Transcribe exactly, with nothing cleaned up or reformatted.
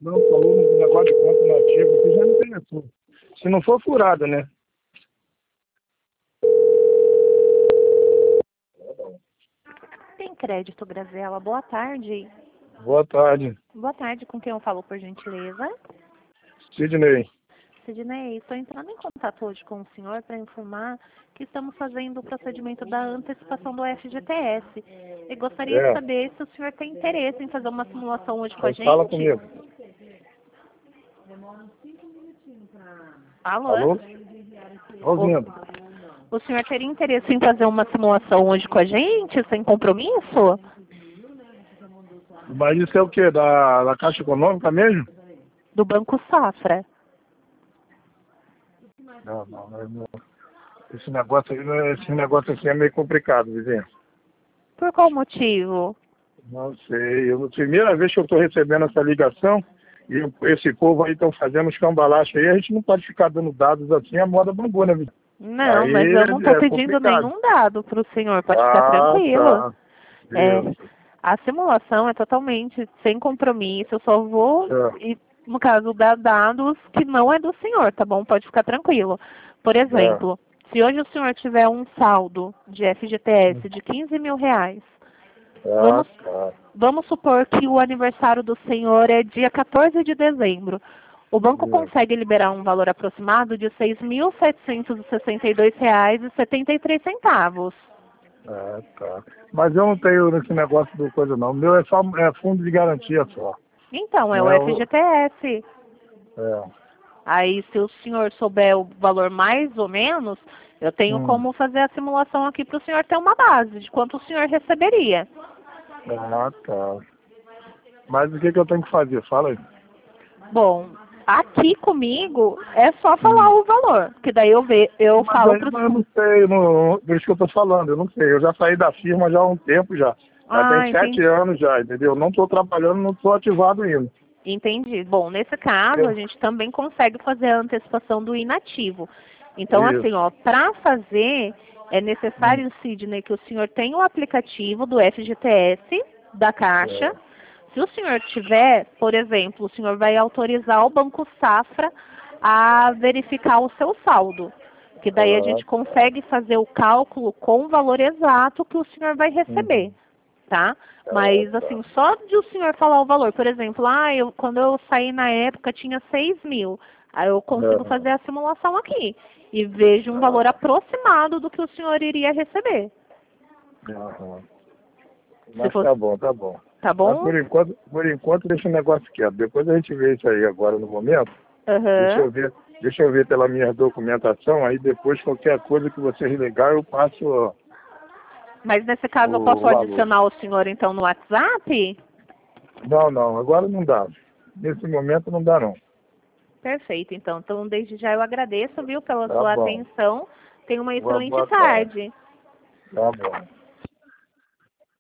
Não, falou no negócio de conta nativa, que já não tem assunto. Se não for furada, né? Tem crédito, Grazela. Boa tarde. Boa tarde. Boa tarde, com quem eu falo, por gentileza? Sidney. Sidney, estou entrando em contato hoje com o senhor para informar que estamos fazendo o procedimento da antecipação do F G T S. E gostaria de É, saber se o senhor tem interesse em fazer uma simulação hoje com a mas fala gente. comigo. Alô? Alô? Ouvindo. O, o senhor teria interesse em fazer uma simulação hoje com a gente, sem compromisso? Mas isso é o quê? Da, da Caixa Econômica mesmo? Do Banco Safra. Não, não, não, não. Esse negócio aí, esse negócio aqui é meio complicado, vizinho. Por qual motivo? Não sei. Eu, primeira vez que eu estou recebendo essa ligação, e eu- esse povo aí estão fazendo os cambalaches aí, a gente não pode ficar dando dados assim, a moda bambu, né, vizinho? Não, Aí mas eu não estou é, é pedindo complicado. nenhum dado para o senhor, pode ficar Ah, tranquilo. tá. É, Isso. a simulação é totalmente sem compromisso, eu só vou, É, e, no caso, dar dados que não é do senhor, tá bom? Pode ficar tranquilo. Por é. exemplo, se hoje o senhor tiver um saldo de F G T S de quinze mil reais, Ah, vamos, tá. vamos supor que o aniversário do senhor é dia quatorze de dezembro. O banco Isso. consegue liberar um valor aproximado de seis mil setecentos e sessenta e dois reais e setenta e três centavos. Ah, tá. Mas eu não tenho esse negócio do coisa não. O meu é só é fundo de garantia só. Então, é Não o é o. F G T S. É. Aí, se o senhor souber o valor mais ou menos, eu tenho Hum. como fazer a simulação aqui para o senhor ter uma base de quanto o senhor receberia. Ah, tá. Mas o que, que eu tenho que fazer? Fala aí. Bom, aqui comigo é só falar Hum. o valor, que daí eu, ve, eu Mas falo aí para o eu não sei, não, por isso que eu tô falando, eu não sei. Eu já saí da firma já há um tempo já. Já tem Ah, sete entendi. anos já, entendeu? Não estou trabalhando, não estou ativado ainda. Entendi. Bom, nesse caso, a É. gente também consegue fazer a antecipação do inativo. Então, assim, Isso. ó, para fazer, é Hum. necessário, Sidney, que o senhor tenha o aplicativo do F G T S da Caixa. É. Se o senhor tiver, por exemplo, o senhor vai autorizar o Banco Safra a verificar o seu saldo. Que daí a Ah, gente consegue fazer o cálculo com o valor exato que o senhor vai receber, uhum. tá? Ah, Mas, assim, tá. só de o senhor falar o valor, por exemplo, ah, eu, quando eu saí na época tinha seis mil, aí eu consigo Aham. fazer a simulação aqui e vejo um valor Ah, aproximado do que o senhor iria receber. aham. Se Mas fosse, tá bom, tá bom. tá Mas bom? por enquanto, por enquanto deixa o negócio quieto. Depois a gente vê isso aí agora no momento. Deixa Aham. eu ver, deixa eu ver pela minha documentação, aí depois qualquer coisa que vocês ligar eu passo ó, Mas nesse caso eu o posso valor. adicionar o senhor então no WhatsApp? Não, não, agora não dá. Nesse momento não dá não. Perfeito, então. Então, desde já eu agradeço, viu, pela Tá sua bom. atenção. Tenha uma Boa, excelente boa tarde. tarde. Tá bom.